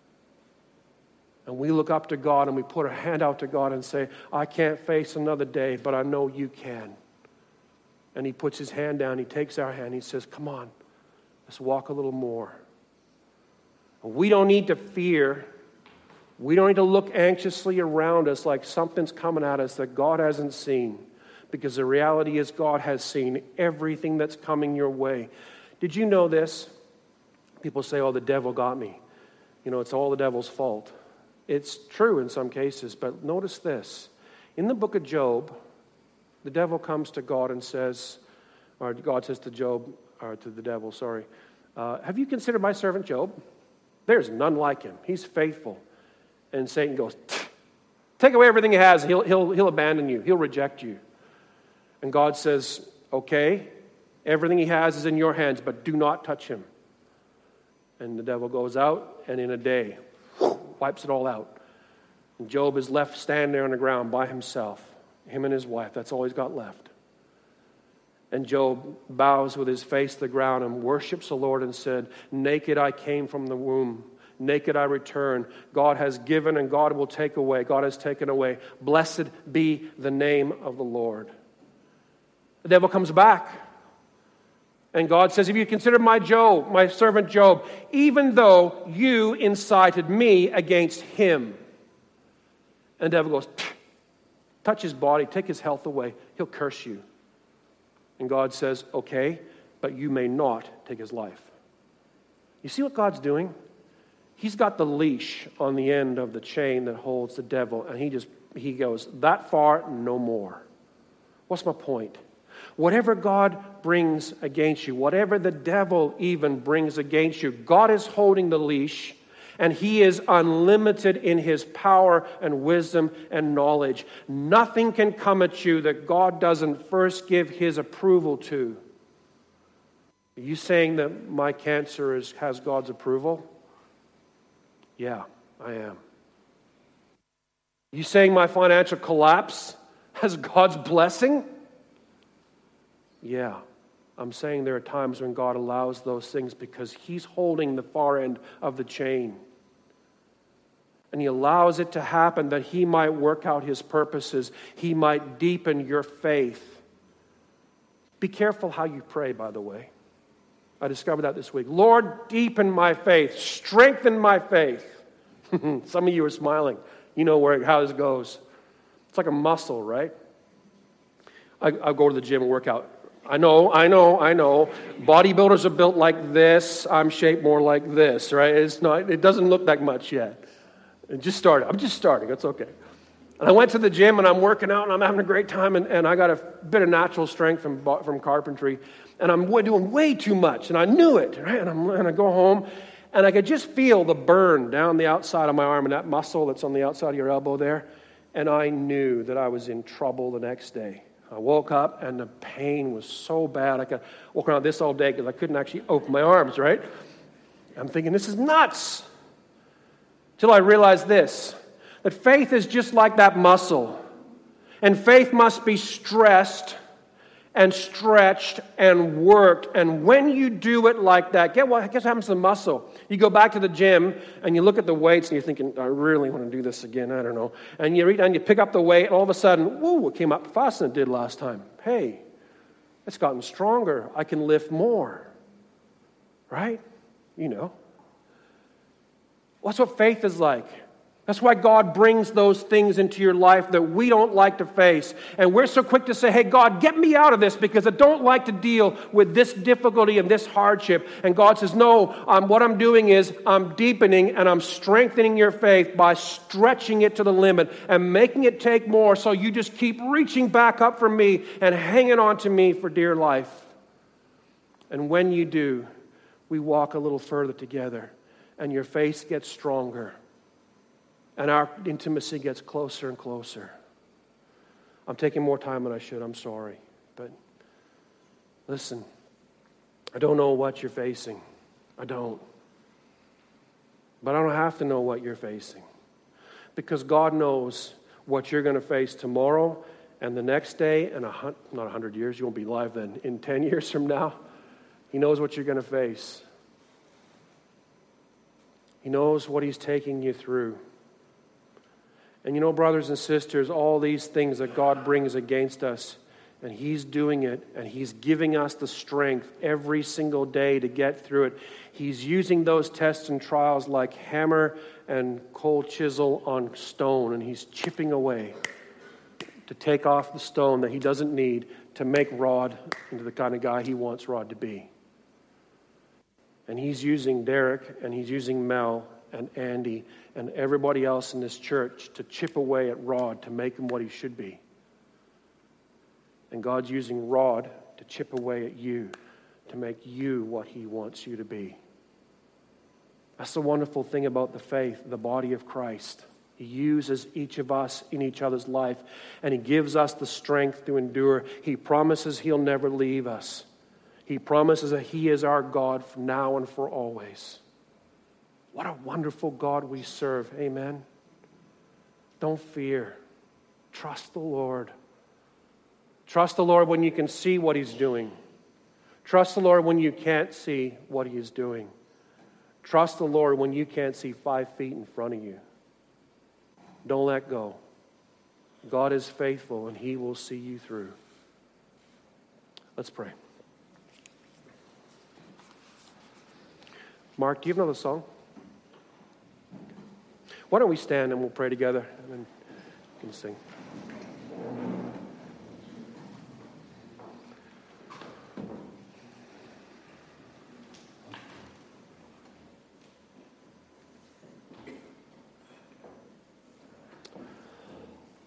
A: And we look up to God and we put our hand out to God and say, I can't face another day, but I know you can. And He puts His hand down, He takes our hand, He says, come on, let's walk a little more. We don't need to fear. We don't need to look anxiously around us like something's coming at us that God hasn't seen. Because the reality is God has seen everything that's coming your way. Did you know this? People say, oh, the devil got me. You know, it's all the devil's fault. It's true in some cases, but notice this. In the book of Job, the devil comes to God and says, or God says to Job, or to the devil, sorry, uh, have you considered my servant Job? There's none like him. He's faithful. And Satan goes, take away everything he has. He'll, he'll, he'll abandon you. He'll reject you. And God says, okay, everything he has is in your hands, but do not touch him. And the devil goes out, and in a day, wipes it all out. And Job is left standing there on the ground by himself, him and his wife. That's all he's got left. And Job bows with his face to the ground and worships the Lord and said, naked I came from the womb. Naked I return. God has given and God will take away. God has taken away. Blessed be the name of the Lord. The devil comes back. And God says, if you consider my Job, my servant Job, even though you incited me against him. And the devil goes, touch his body, take his health away. He'll curse you. And God says, okay, but you may not take his life. You see what God's doing? He's got the leash on the end of the chain that holds the devil, and he just, he goes, that far, no more. What's my point? Whatever God brings against you, whatever the devil even brings against you, God is holding the leash, and He is unlimited in His power and wisdom and knowledge. Nothing can come at you that God doesn't first give His approval to. Are you saying that my cancer is, has God's approval? Yeah, I am. Are you saying my financial collapse has God's blessing? Yeah, I'm saying there are times when God allows those things because He's holding the far end of the chain. And He allows it to happen that He might work out His purposes. He might deepen your faith. Be careful how you pray, by the way. I discovered that this week. Lord, deepen my faith. Strengthen my faith. Some of you are smiling. You know where how this goes. It's like a muscle, right? I, I go to the gym and work out. I know, I know, I know. Bodybuilders are built like this. I'm shaped more like this, right? It's not. It doesn't look that much yet. It just started. I'm just starting. It's okay. And I went to the gym and I'm working out and I'm having a great time and, and I got a bit of natural strength from from carpentry and I'm doing way too much and I knew it, right? And, I'm, and I go home and I could just feel the burn down the outside of my arm and that muscle that's on the outside of your elbow there. And I knew that I was in trouble the next day. I woke up and the pain was so bad. I could walk around this all day because I couldn't actually open my arms, right? I'm thinking, this is nuts. Till I realized this, that faith is just like that muscle. And faith must be stressed and stretched and worked. And when you do it like that, guess what, guess what happens to the muscle? You go back to the gym and you look at the weights and you're thinking, I really want to do this again. I don't know. And you reach and you pick up the weight and all of a sudden, woo, it came up faster than it did last time. Hey, it's gotten stronger. I can lift more. Right? You know. That's what faith is like. That's why God brings those things into your life that we don't like to face. And we're so quick to say, hey, God, get me out of this because I don't like to deal with this difficulty and this hardship. And God says, no, um, what I'm doing is I'm deepening and I'm strengthening your faith by stretching it to the limit and making it take more so you just keep reaching back up for me and hanging on to me for dear life. And when you do, we walk a little further together and your faith gets stronger. And our intimacy gets closer and closer. I'm taking more time than I should. I'm sorry. But listen, I don't know what you're facing. I don't. But I don't have to know what you're facing. Because God knows what you're going to face tomorrow and the next day and a hun- not one hundred years. You won't be alive then. In ten years from now, He knows what you're going to face. He knows what He's taking you through. And you know, brothers and sisters, all these things that God brings against us, and He's doing it, and He's giving us the strength every single day to get through it. He's using those tests and trials like hammer and cold chisel on stone, and He's chipping away to take off the stone that He doesn't need to make Rod into the kind of guy He wants Rod to be. And He's using Derek, and He's using Mel, and Andy, and everybody else in this church to chip away at Rod to make him what he should be. And God's using Rod to chip away at you to make you what He wants you to be. That's the wonderful thing about the faith, the body of Christ. He uses each of us in each other's life, and He gives us the strength to endure. He promises He'll never leave us. He promises that He is our God for now and for always. What a wonderful God we serve. Amen. Don't fear. Trust the Lord. Trust the Lord when you can see what He's doing. Trust the Lord when you can't see what He is doing. Trust the Lord when you can't see five feet in front of you. Don't let go. God is faithful and He will see you through. Let's pray. Mark, do you have another song? Why don't we stand and we'll pray together and then you can sing.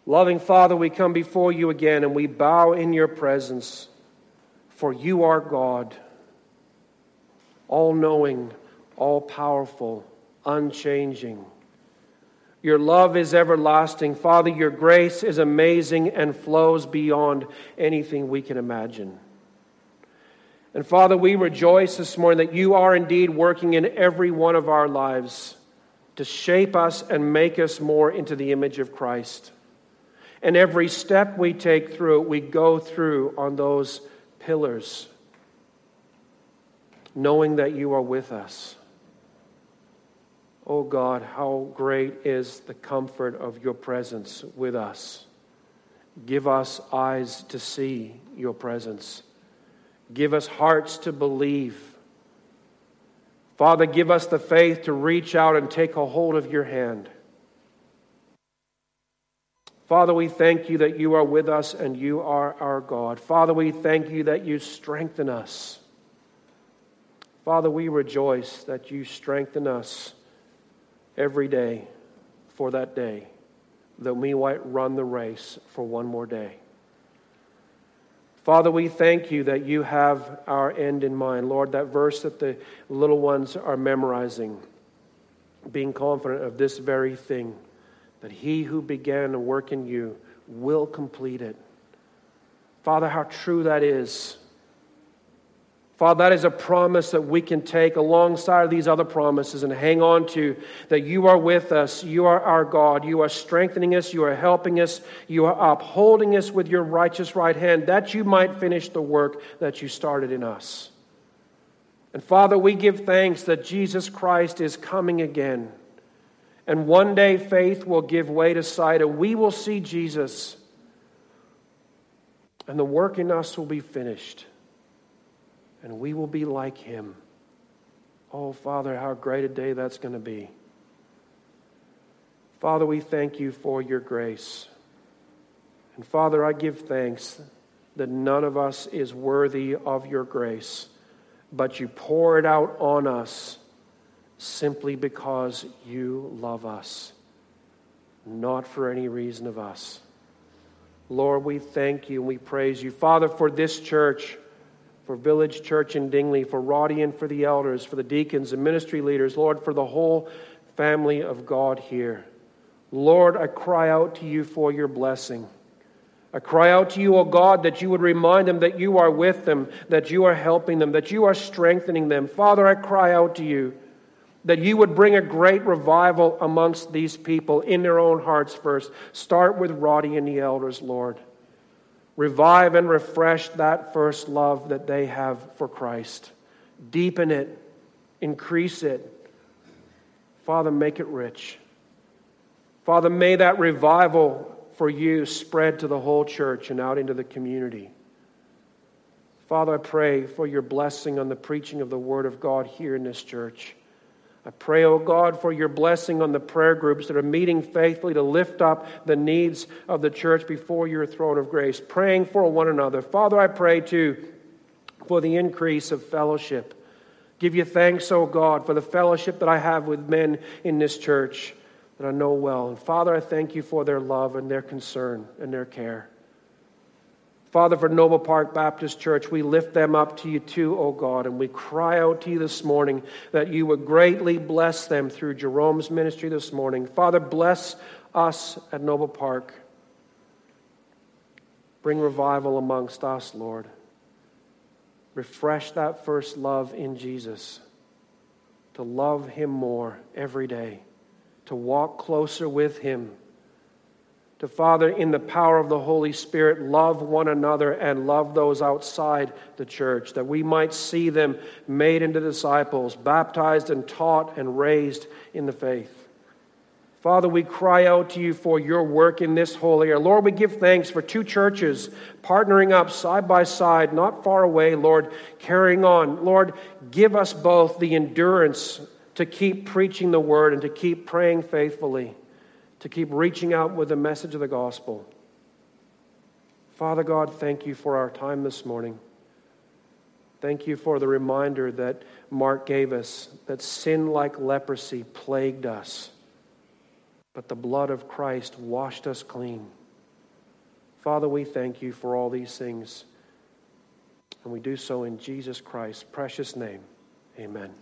A: Loving Father, we come before you again and we bow in your presence, for you are God, all-knowing, all-powerful, unchanging. Your love is everlasting. Father, your grace is amazing and flows beyond anything we can imagine. And Father, we rejoice this morning that you are indeed working in every one of our lives to shape us and make us more into the image of Christ. And every step we take through, we go through on those pillars, knowing that you are with us. Oh God, how great is the comfort of your presence with us. Give us eyes to see your presence. Give us hearts to believe. Father, give us the faith to reach out and take a hold of your hand. Father, we thank you that you are with us and you are our God. Father, we thank you that you strengthen us. Father, we rejoice that you strengthen us every day for that day, that we might run the race for one more day. Father, we thank you that you have our end in mind. Lord, that verse that the little ones are memorizing, being confident of this very thing, that he who began a work in you will complete it. Father, how true that is. Father, that is a promise that we can take alongside of these other promises and hang on to, that you are with us, you are our God, you are strengthening us, you are helping us, you are upholding us with your righteous right hand, that you might finish the work that you started in us. And Father, we give thanks that Jesus Christ is coming again. And one day faith will give way to sight, and we will see Jesus, and the work in us will be finished, and we will be like him. Oh, Father, how great a day that's going to be. Father, we thank you for your grace. And Father, I give thanks that none of us is worthy of your grace, but you pour it out on us simply because you love us, not for any reason of us. Lord, we thank you and we praise you. Father, for this church, for Village Church in Dingley, for Roddy and for the elders, for the deacons and ministry leaders, Lord, for the whole family of God here. Lord, I cry out to you for your blessing. I cry out to you, O God, that you would remind them that you are with them, that you are helping them, that you are strengthening them. Father, I cry out to you that you would bring a great revival amongst these people in their own hearts first. Start with Roddy and the elders, Lord. Revive and refresh that first love that they have for Christ. Deepen it. Increase it. Father, make it rich. Father, may that revival for you spread to the whole church and out into the community. Father, I pray for your blessing on the preaching of the Word of God here in this church. I pray, O God, for your blessing on the prayer groups that are meeting faithfully to lift up the needs of the church before your throne of grace, praying for one another. Father, I pray too for the increase of fellowship. Give you thanks, O God, for the fellowship that I have with men in this church that I know well. And Father, I thank you for their love and their concern and their care. Father, for Noble Park Baptist Church, we lift them up to you too, O God, and we cry out to you this morning that you would greatly bless them through Jerome's ministry this morning. Father, bless us at Noble Park. Bring revival amongst us, Lord. Refresh that first love in Jesus, to love him more every day, to walk closer with him, to, Father, in the power of the Holy Spirit, love one another and love those outside the church, that we might see them made into disciples, baptized and taught and raised in the faith. Father, we cry out to you for your work in this whole area. Lord, we give thanks for two churches partnering up side by side, not far away, Lord, carrying on. Lord, give us both the endurance to keep preaching the word and to keep praying faithfully, to keep reaching out with the message of the gospel. Father God, thank you for our time this morning. Thank you for the reminder that Mark gave us, that sin like leprosy plagued us, but the blood of Christ washed us clean. Father, we thank you for all these things, and we do so in Jesus Christ's precious name. Amen.